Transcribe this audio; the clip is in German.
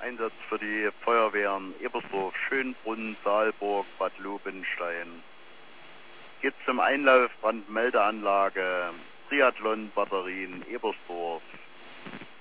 Einsatz für die Feuerwehren Ebersdorf, Schönbrunn, Saalburg, Bad Lobenstein. Geht zum Einlauf Brandmeldeanlage, Triathlon-Batterien Ebersdorf.